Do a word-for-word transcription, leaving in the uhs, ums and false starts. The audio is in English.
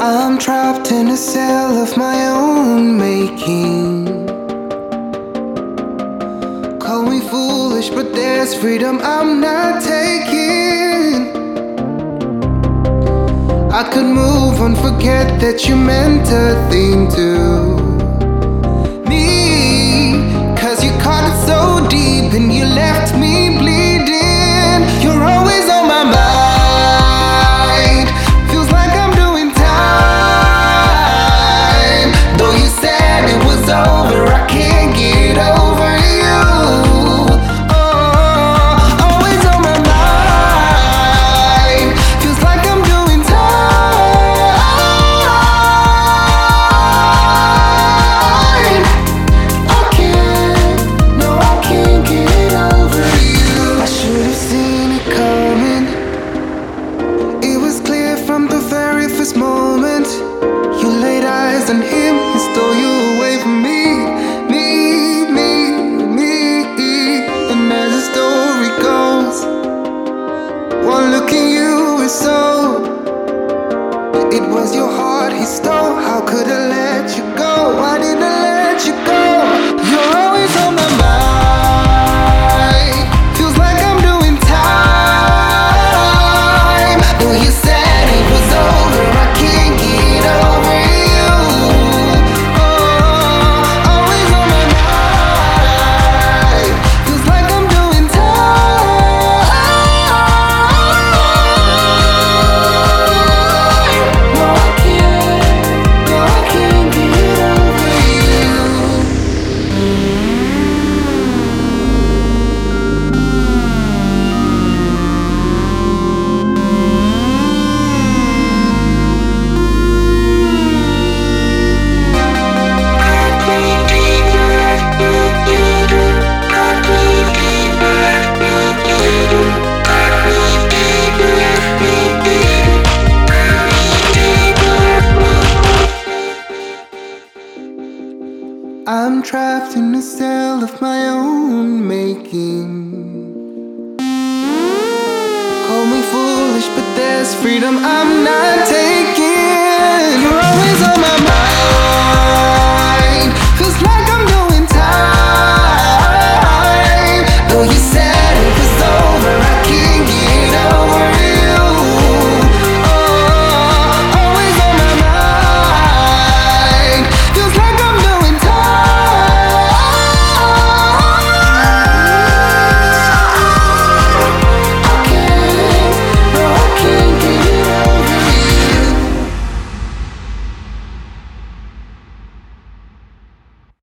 I'm trapped in a cell of my own making. Call me foolish, but there's freedom I'm not taking. I could move on, forget that you meant a thing to me. Cause you caught it so deep and you left me bleeding. You're always on my mind. Feels like I'm doing time. Though you said it was over, I can't get over you. Oh, always on my mind. Feels like I'm doing time. I can't, no, I can't get over you. I should have seen it coming. It was clear from the very first moment. You laid eyes on him, he stole you away from me. Me, me, me. And as the story goes, one look at you is sold. It was your heart he stole. How could I let you go? Why did I let you go? You're always on my mind. Feels like I'm doing time. Though you said it was over, I can't get over you. Oh, always on my mind. Feels like I'm doing time. No, I can't. No, I can't get over you. I'm trapped in a cell of my own making. Call me foolish, but there's freedom I'm not taking.